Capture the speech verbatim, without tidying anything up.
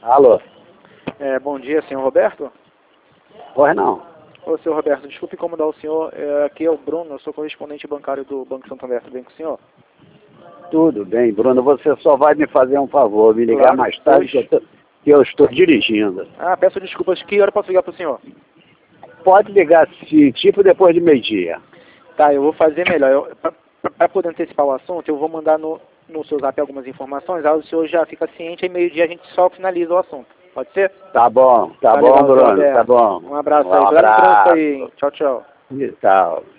Alô? É, bom dia, senhor Roberto. Pois não. Ô, senhor Roberto, desculpe incomodar o senhor. É, aqui é o Bruno, eu sou correspondente bancário do Banco Santander. Tudo bem com o senhor? Tudo bem, Bruno. Você só vai me fazer um favor, me ligar Claro, mais tarde, que eu, tô, que eu estou dirigindo. Ah, peço desculpas. Que hora eu posso ligar para o senhor? Pode ligar, se, tipo, depois de meio-dia. Tá, eu vou fazer melhor. Para poder antecipar o assunto, eu vou mandar no, no seu zap algumas informações. Aí o senhor já fica ciente, aí meio-dia a gente só finaliza o assunto. Pode ser? Tá bom, tá, Tá bom, legal, senhor Bruno, Roberto. tá bom. Um abraço Um aí. Cuidado no trânsito abraço. aí. Tchau, tchau. E tal.